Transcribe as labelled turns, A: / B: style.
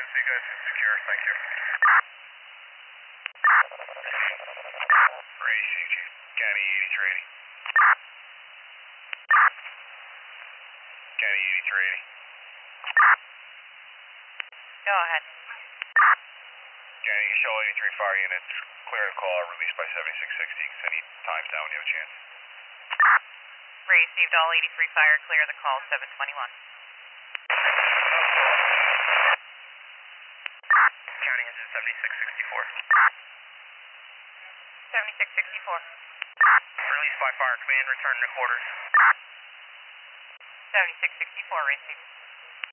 A: see you guys secure. Thank you. Race, County 8380. County 8380.
B: Go ahead.
A: County, show 83 fire units, clear the call, released by 7660. Any times down when you have a chance.
B: Received all 83 fire, clear the call, 721.
A: County engine 7664.
B: 7664.
A: Released by fire, command, return to quarters.
B: 7664, received.